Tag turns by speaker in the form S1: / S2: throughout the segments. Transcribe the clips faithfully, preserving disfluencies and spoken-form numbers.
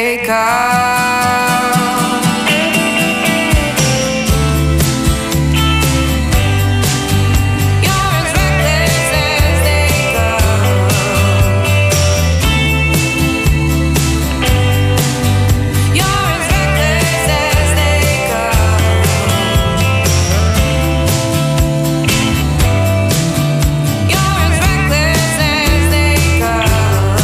S1: they come. You're as reckless as they come. You're as reckless as they come. You're as reckless as they come.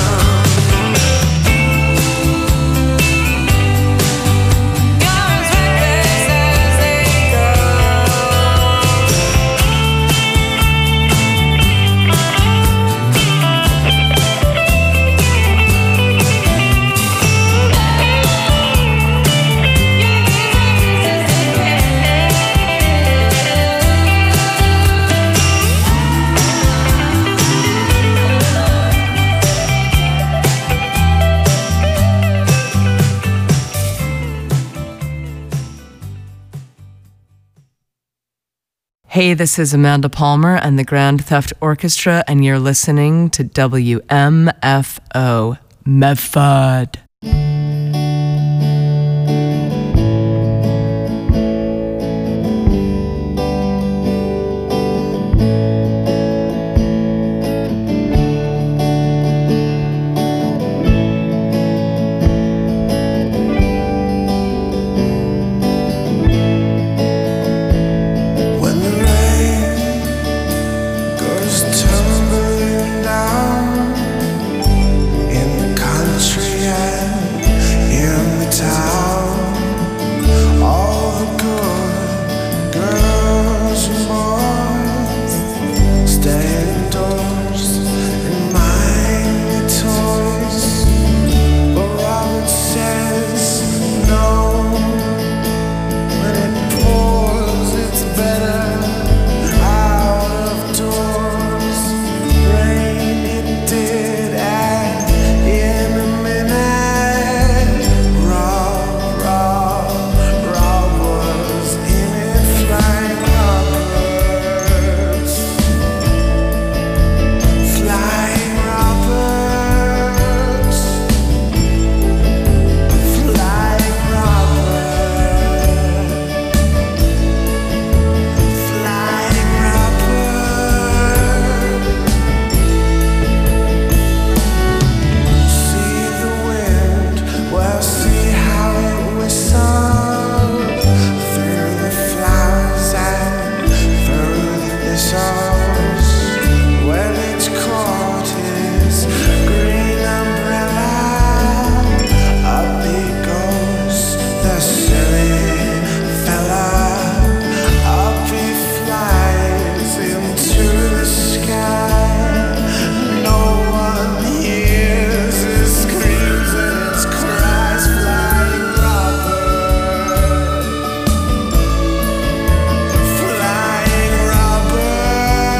S1: You're as reckless as they come.
S2: Hey, this is Amanda Palmer and the Grand Theft Orchestra, and you're listening to W M F O Medford.
S3: When the rain goes tumbling down in the country and in the town, all the good girls and boys stay indoors and mind their toys. But Robert says no. When it pours, it's better out of doors. Rain, it did, and in a minute, Rob, Rob, Rob was in it, flying Roberts, flying Roberts, flying Robert. Flying Robert, see the wind, well, see how it whistles through the flowers and through the thistles. Well, each court is green umbrella. Up he goes, the silly fella. Up he flies into the sky. No one hears his screams and his cries. Flying Robert, flying Robert,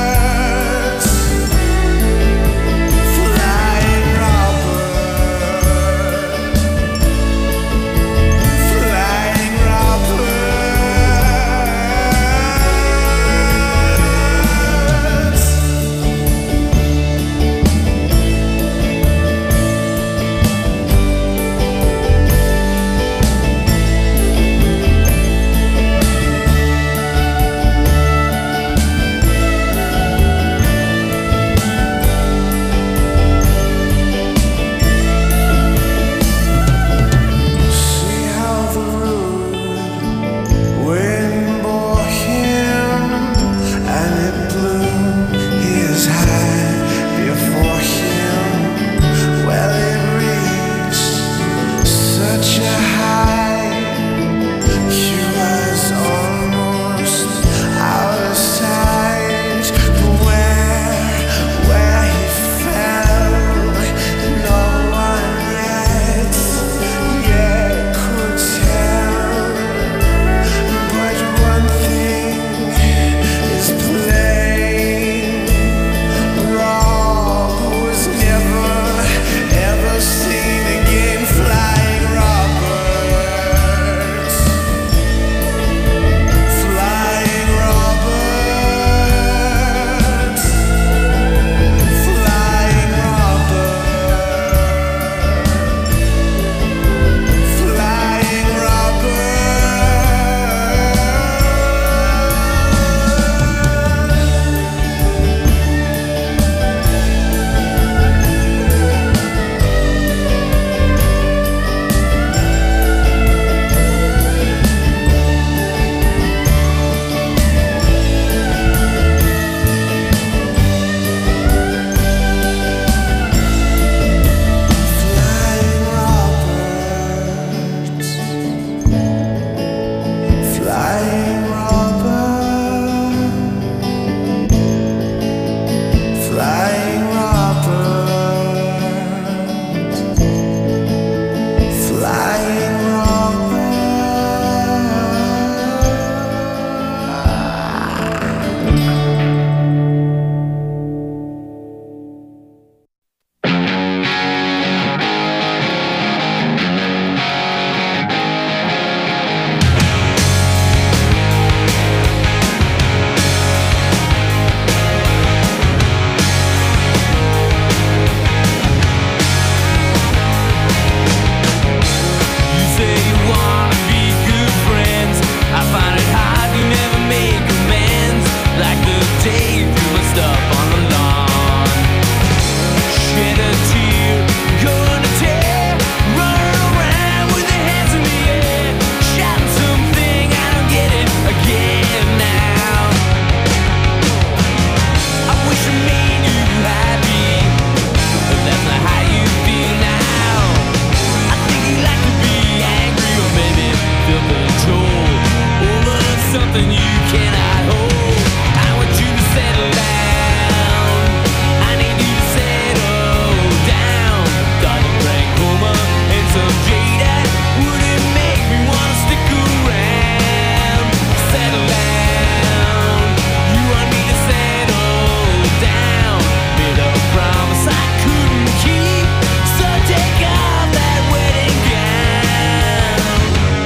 S1: settle down. I need you to settle down. Darling, bring Homer and some Jada. Would it make me wanna stick around? Settle down. You want me to settle down? Made a promise I couldn't keep, so take off that wedding gown.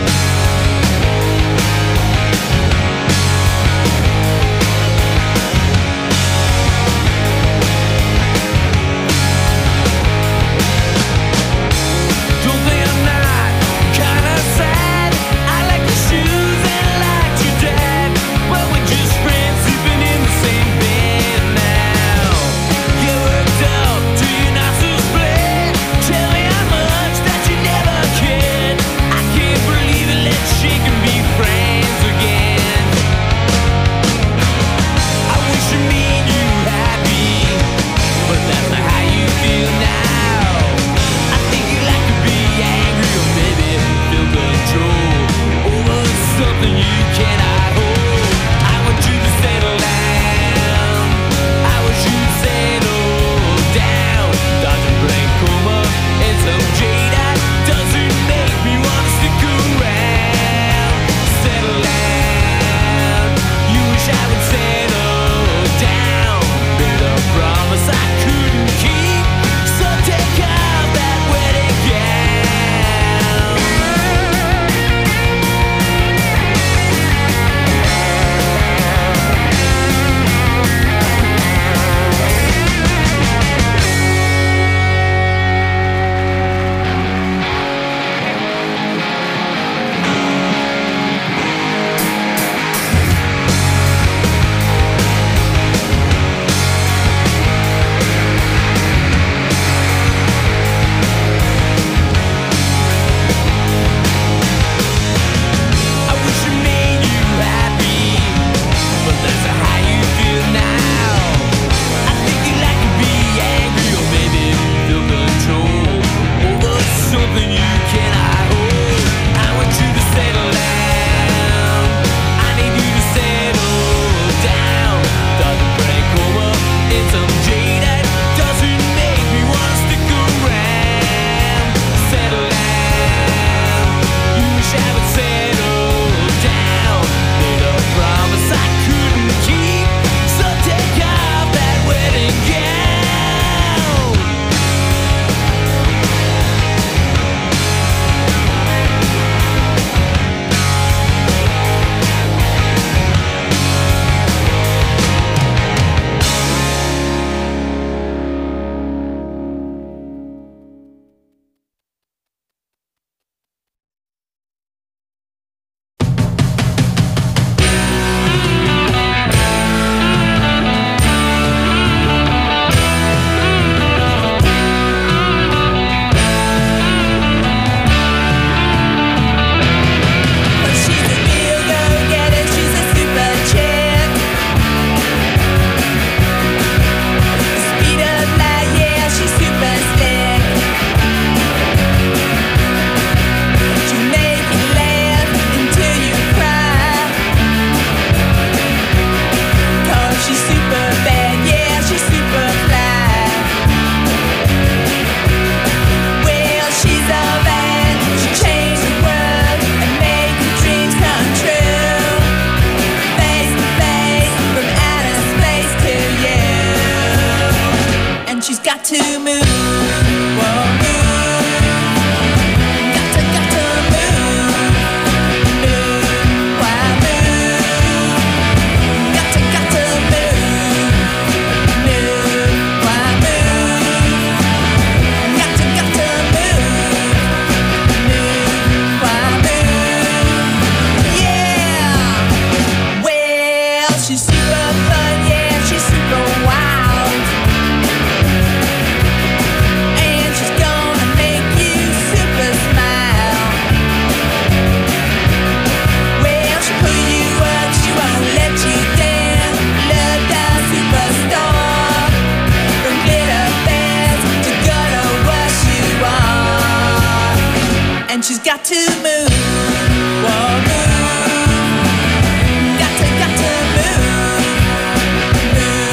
S1: Don't think I'm not kinda sad. I like your shoes and like your dad, but we're just friends sleeping in the same bed now. You worked up to your nostrils split. Tell me how much that you never cared. I can't believe it. Let's shake and be friends again. I wish you made you happy, but that's not how you feel now. I think you like to be angry or maybe feel control over something you cannot hold. I want you to settle down. I want you to settle down. Doctor Brain Coma and some Jada doesn't make me wanna stick around. Settle down. You wish I would settle down. Made a promise I couldn't keep, so take off that wedding gown. I wish you made you happy, but that's not how you feel now. I think you like to be angry or maybe feel control over something you cannot hold. I want you to settle down. I need you to settle down. Doctor Frank Coma and some Jada doesn't make me wanna stick around. Settle down. You wish I would settle down. Made a promise I couldn't keep, so take off that wedding gown. She's a real go-getter, she's a super chick. Speed of light, yeah, she's super slick. She'll make you laugh until you cry. 'Cause she's super bad, yeah, she's super fly. Well, she's all that, she'll change the world and make your dreams come true. Face to face, from outer space to you. And she's got to move. Whoa, move. Got to, got to move. Move, why move? Got to, got to move. Move, why move? Got to, got to move. Move, why move? Yeah. Well, she's super fun, yeah, she's super wild. And she's gonna make you super smile. Well, she'll pull you up, she won't let you down. Love down superstar. From glitter bands to gonna rush you on. And she's got to move. Whoa, move. Got to, got to move. Move.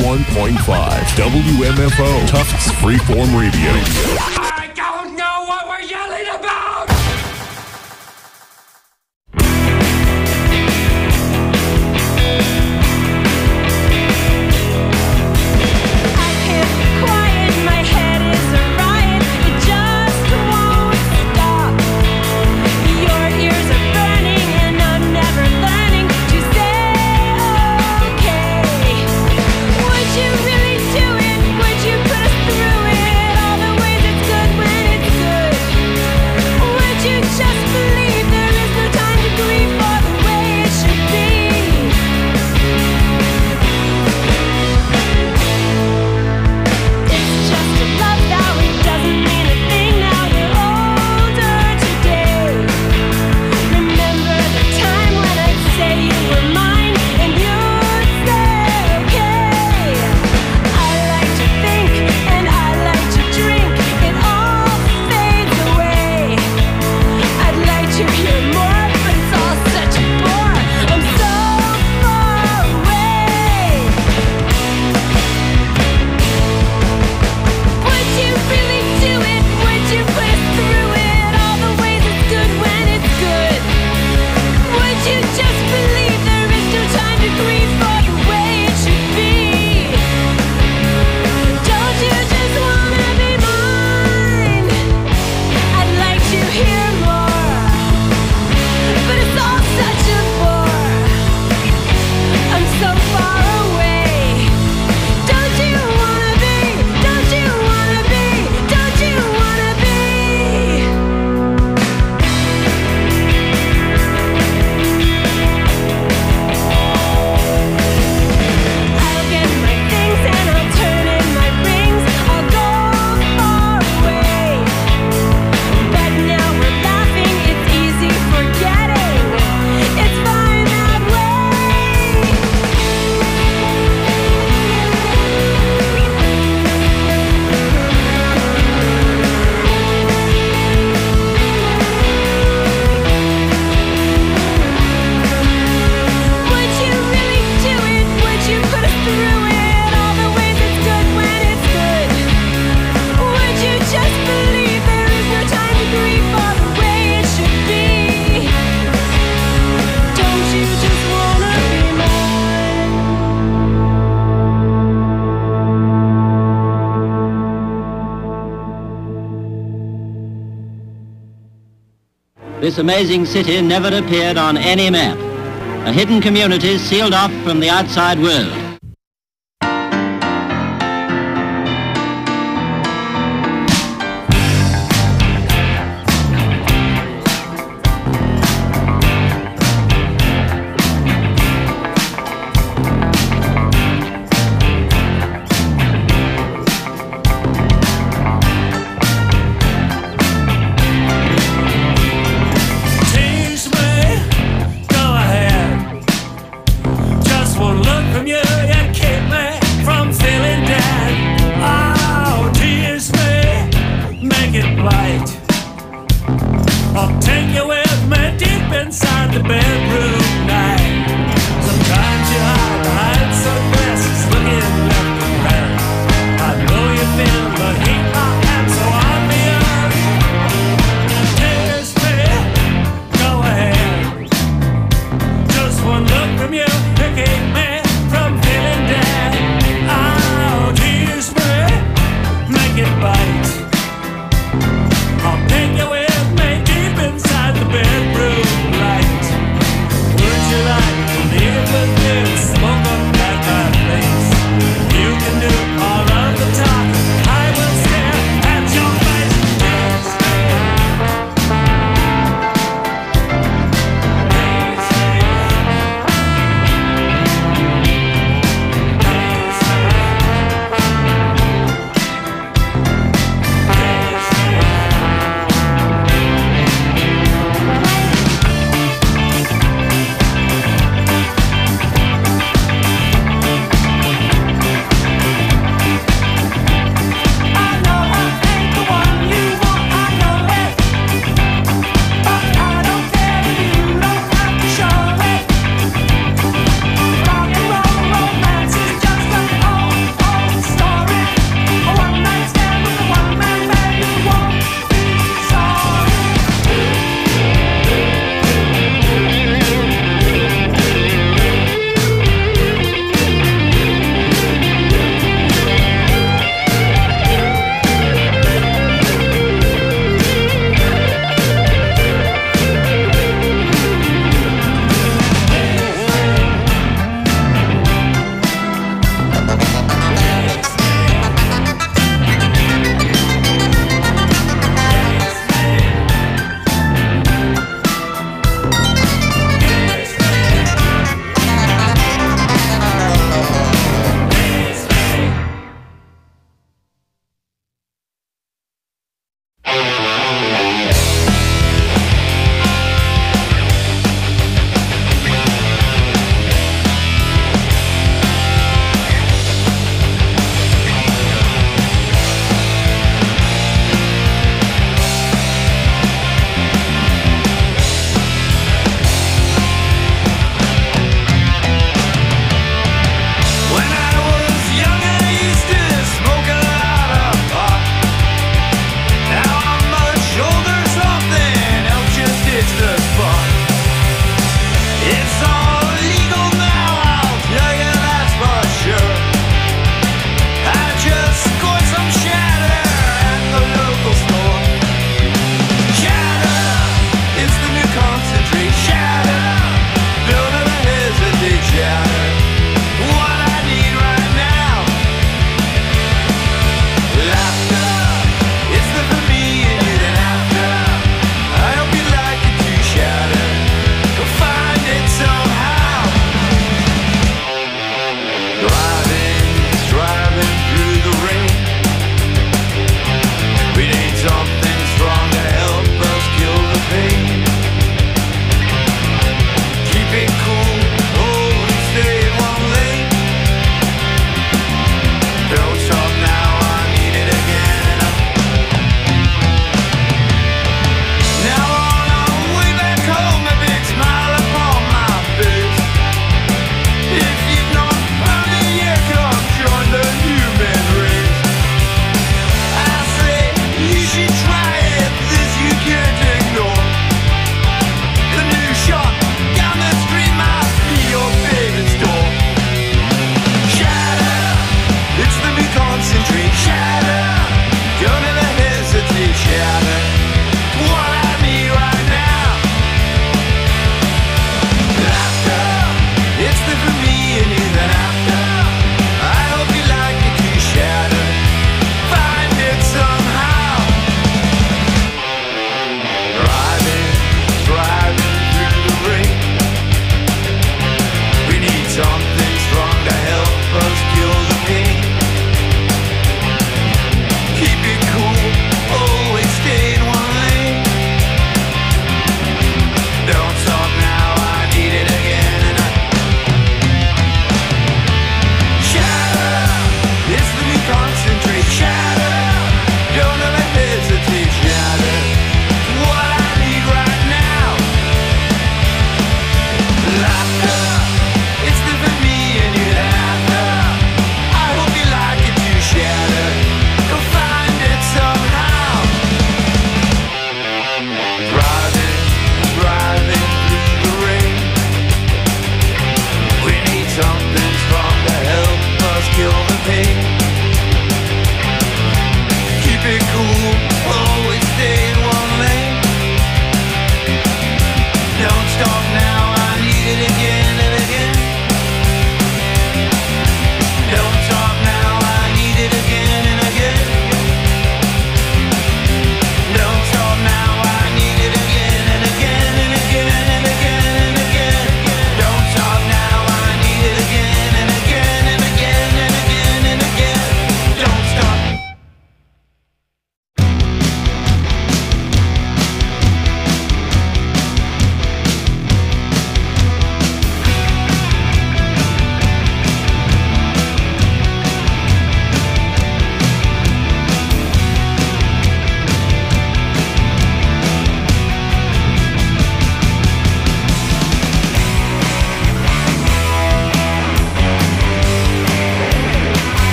S4: one point five W M F O, Tufts Freeform Radio.
S1: I don't know what we're yelling about!
S5: This amazing city never appeared on any map. A hidden community sealed off from the outside world.
S1: Tease me, go ahead. Just one look from you.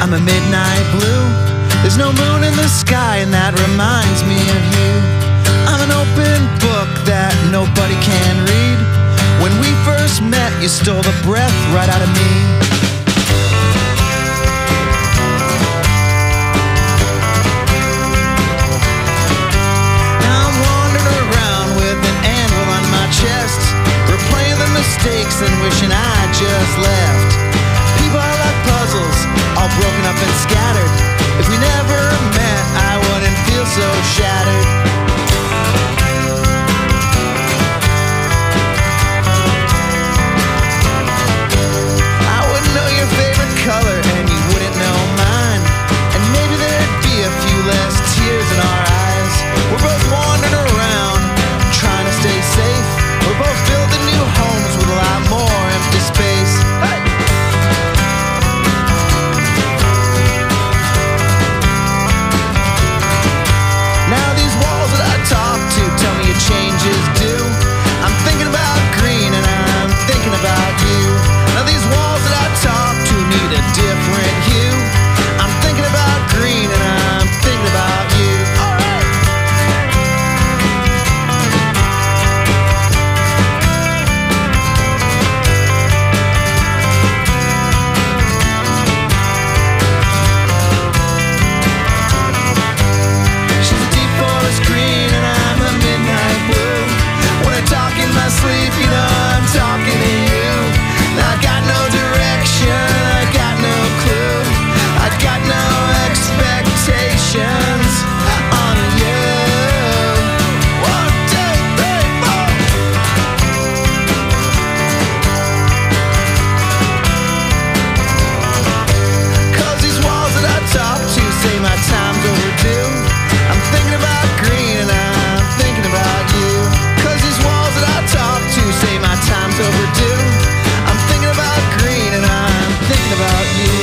S6: I'm a midnight blue. There's no moon in the sky, and that reminds me of you. I'm an open book that nobody can read. When we first met, you stole the breath right out of me. Now I'm wandering around with an anvil on my chest, replaying the mistakes and wishing I just left. People are like puzzles, all broken up and scattered. If we never met, I wouldn't feel so shattered. I wouldn't know your favorite color, and you wouldn't know mine. And maybe there'd be a few less tears in our eyes. We're both wandering around, trying to stay safe. We're both building new homes with a lot more empty space. Hey! Now these walls that I talk to tell me your changes do. I'm thinking about green and I'm thinking about you. Now these walls that I talk to need a different hue. I'm thinking about green and I'm thinking about you. All right. She's a deep forest green and I'm a midnight blue. When I talk in my sleep, you know I'm talking to you. I got no direction, I got no clue, I got no expectations on you. One, two, three, four. Cause these walls that I talk to say my time's overdue. I'm thinking about green and I'm thinking about you. Cause these walls that I talk to say my time's overdue. I'm thinking about green and I'm thinking about you.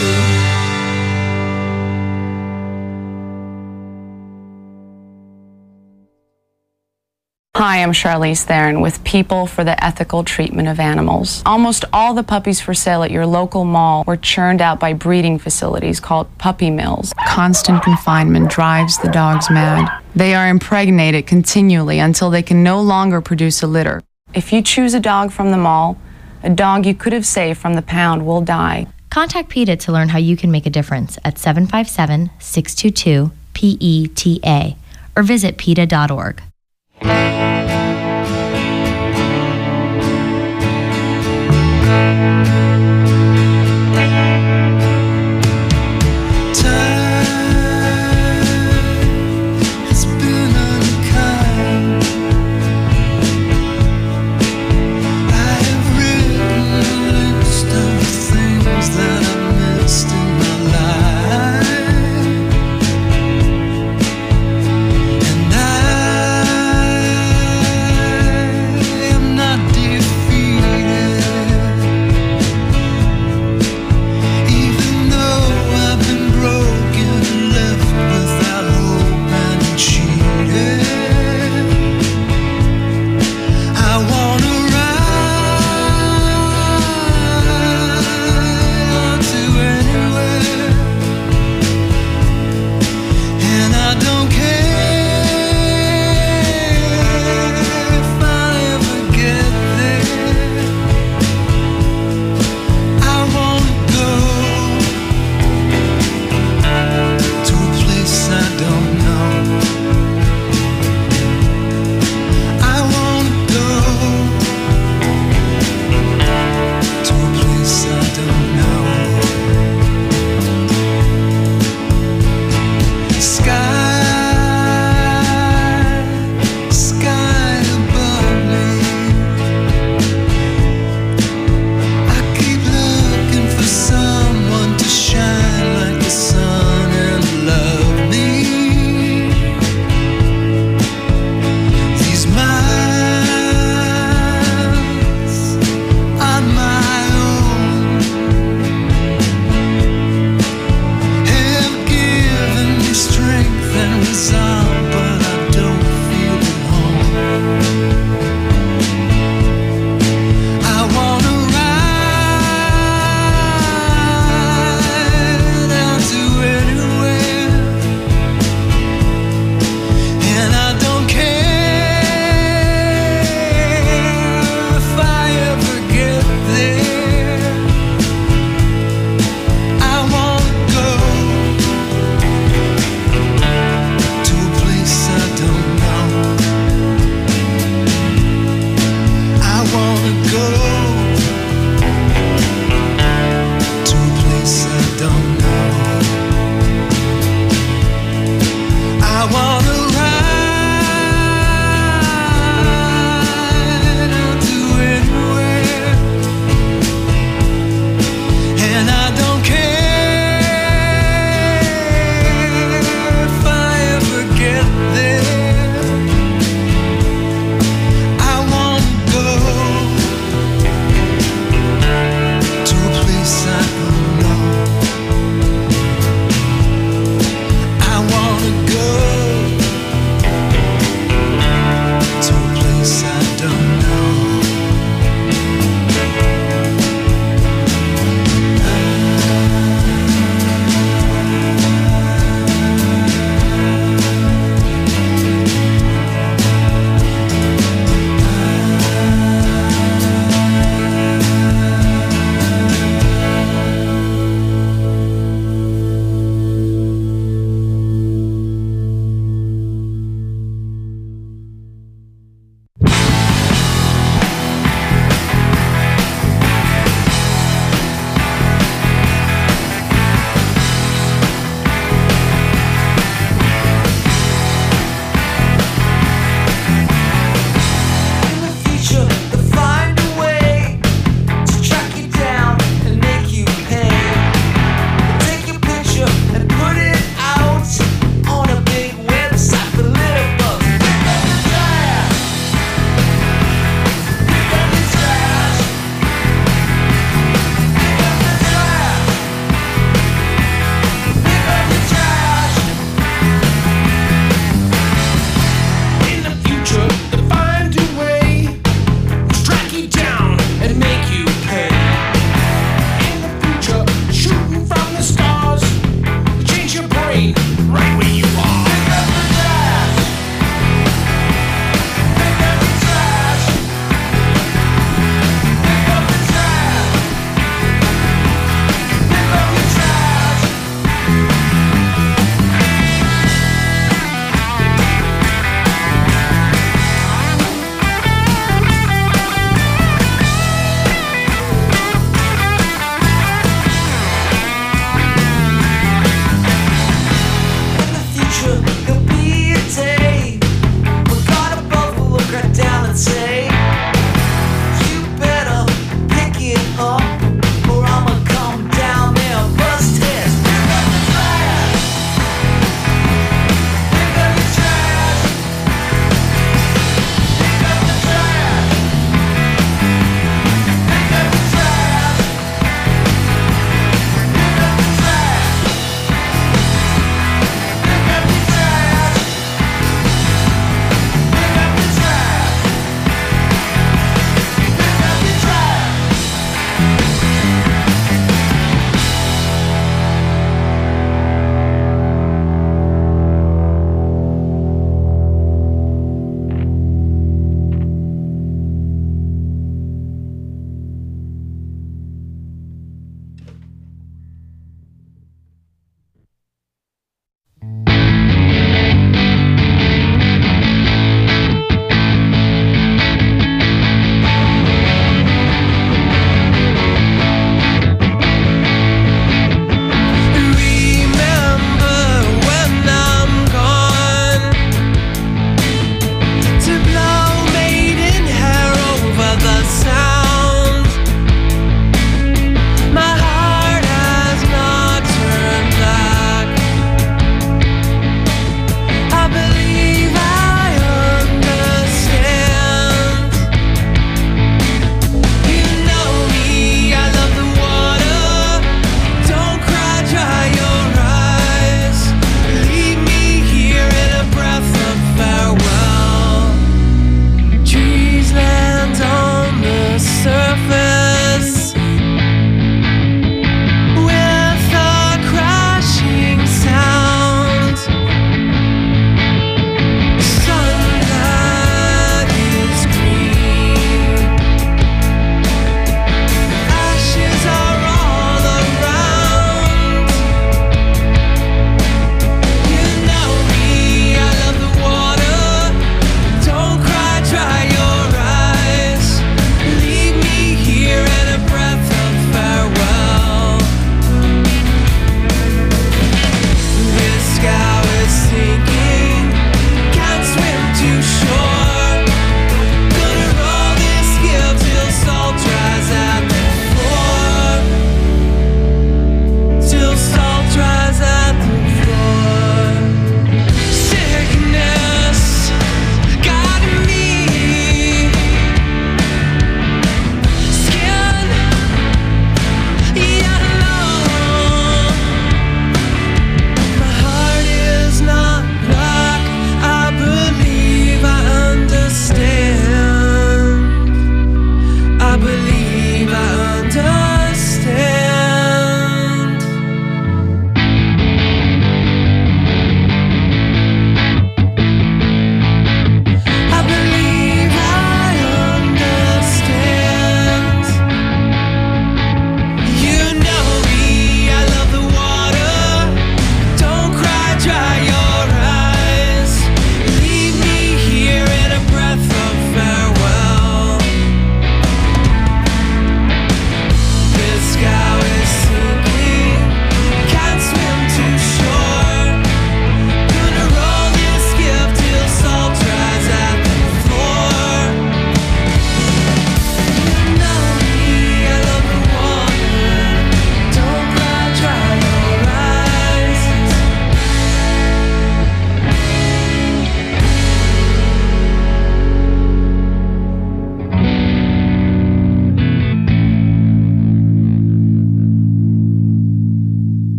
S7: Hi, I'm Charlize Theron with People for the Ethical Treatment of Animals. Almost all the puppies for sale at your local mall were churned out by breeding facilities called puppy mills. Constant confinement drives the dogs mad. They are impregnated continually until they can no longer produce a litter. If you choose a dog from the mall, a dog you could have saved from the pound will die.
S8: Contact PETA to learn how you can make a difference at seven five seven, six two two, P E T A or visit PETA dot org.
S3: And I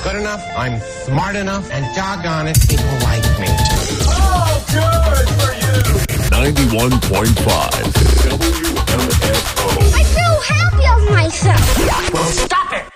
S9: good enough, I'm smart enough, and doggone it, people like me.
S4: Oh, good for you! ninety-one point five W M F O.
S10: I feel happy of myself.
S9: Well, stop it!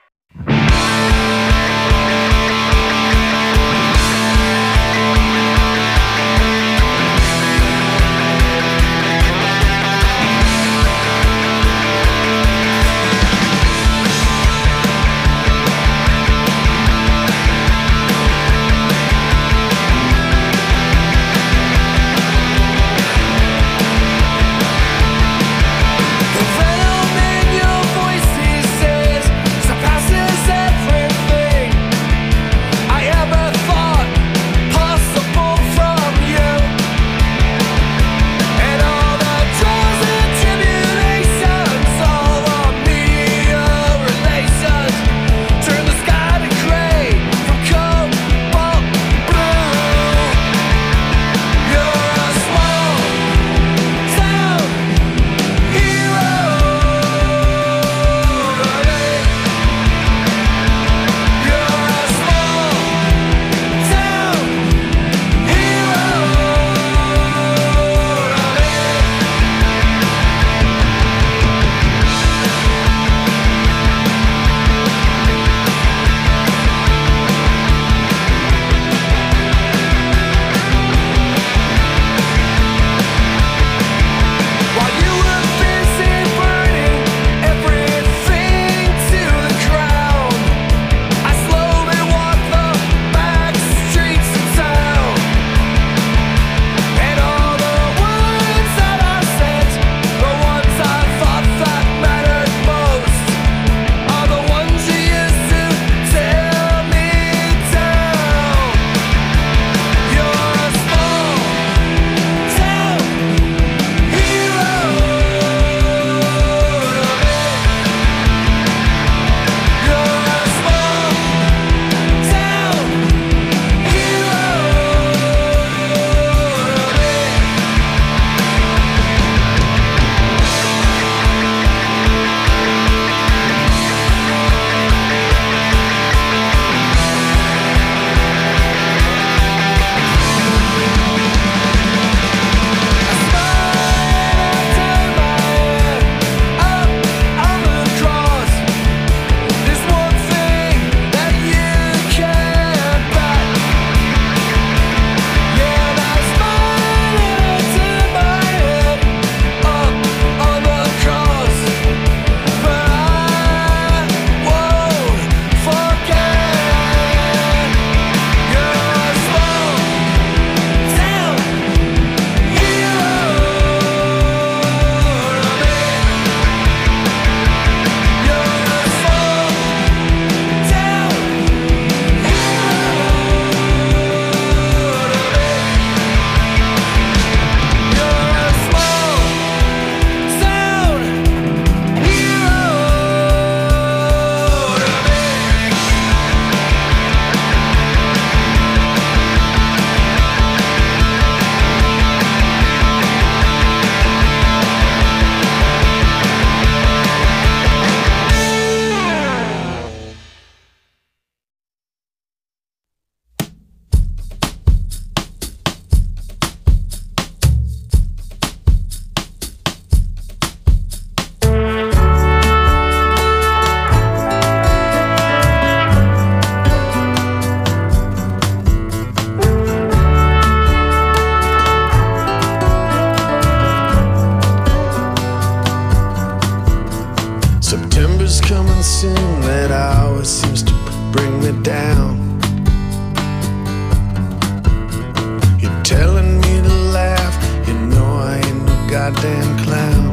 S3: goddamn clown.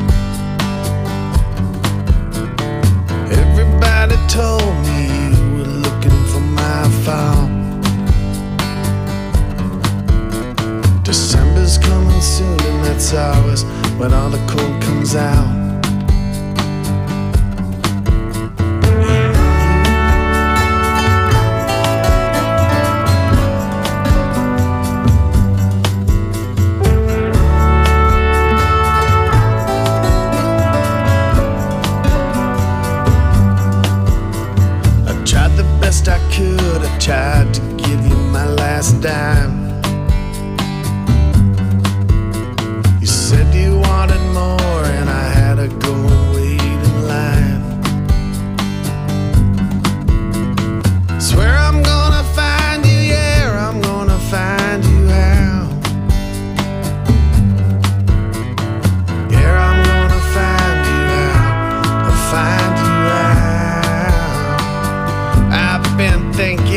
S3: Everybody told me you were looking for my file. December's coming soon, and that's always when all the cold comes out. thinking.